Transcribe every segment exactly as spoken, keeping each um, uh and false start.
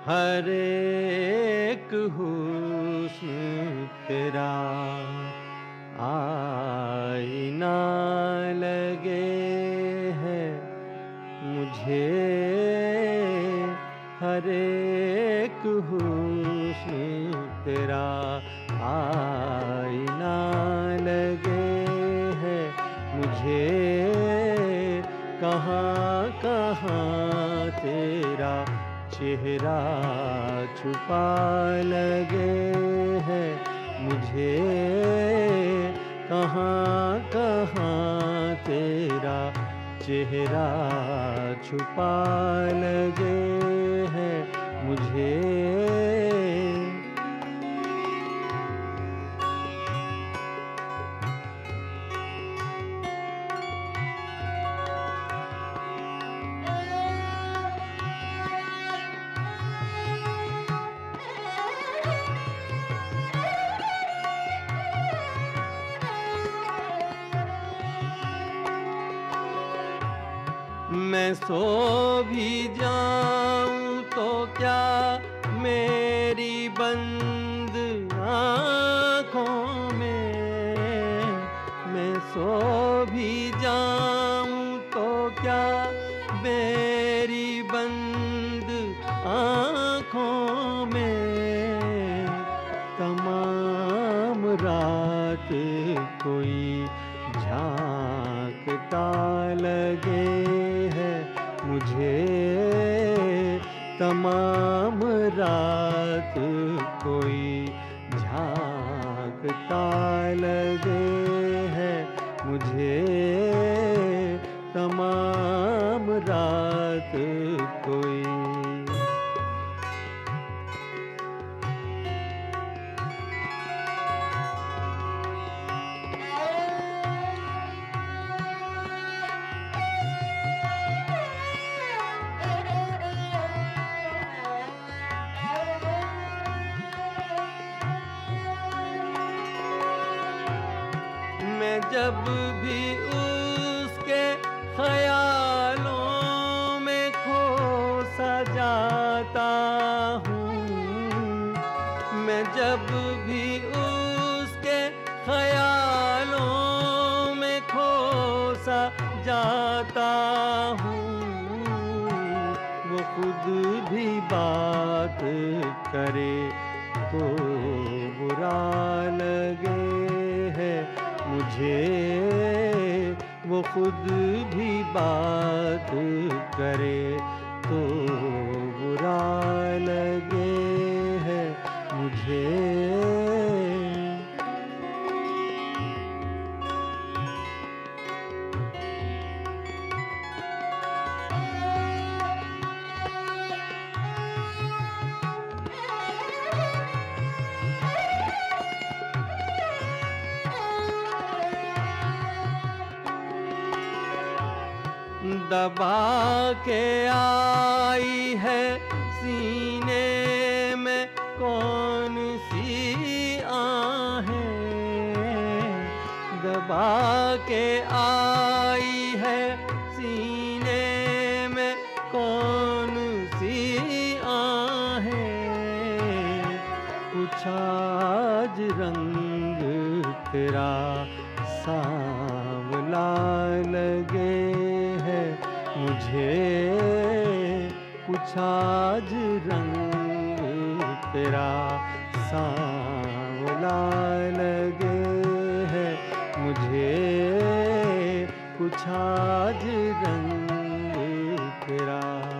हर एक हुस्न तेरा आईना लगे है मुझे, हर एक हुस्न तेरा आईना लगे है मुझे। कहाँ कहाँ तेरा चेहरा छुपा लगे है मुझे, कहाँ कहाँ तेरा चेहरा छुपा लगे है मुझे। मैं सो भी जाऊं तो क्या मेरी बंद आँखों में, मैं सो भी जाऊं तो क्या मेरी बंद आँखों में तमाम रात कोई झांकता लगे है मुझे, तमाम रात कोई झांकता लगे है मुझे, तमाम रात कोई। मैं जब भी उसके ख्यालों में खो सा जाता हूँ, मैं जब भी उसके ख्यालों में खो सा जाता हूँ, वो खुद भी बात करे तो बुरा लगे है मुझे, वो खुद भी बात करे तो बुरा लगे है मुझे। दबा के आई है सीने में कौन सी आहें, दबा के आई है सीने में कौन सी आहें, कुछ आज रंग तेरा सांवला लगे है मुझे, कुछ आज रंग तेरा सांवला लगे है मुझे, कुछ आज रंग तेरा।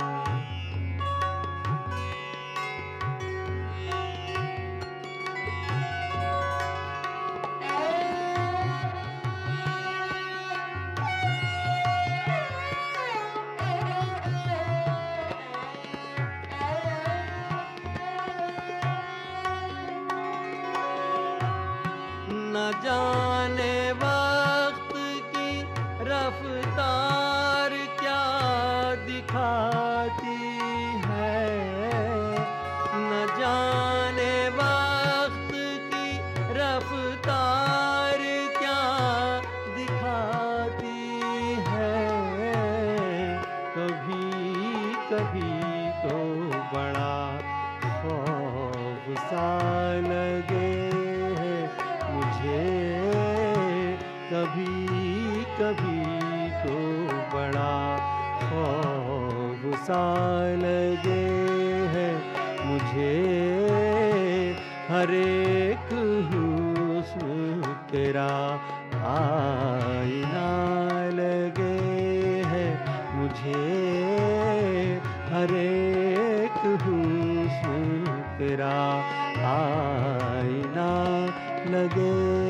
न जाने वक्त की रफ्तार क्या दिखाती है, न जाने वक्त की रफ्तार क्या दिखाती है, कभी कभी तो बड़ा खौफ सा लगे है मुझे, कभी कभी तो बड़ा खौफ सा लगे है मुझे। हर एक हुस्न तेरा आईना लगे है मुझे, हर एक हुस्न तेरा आईना लगे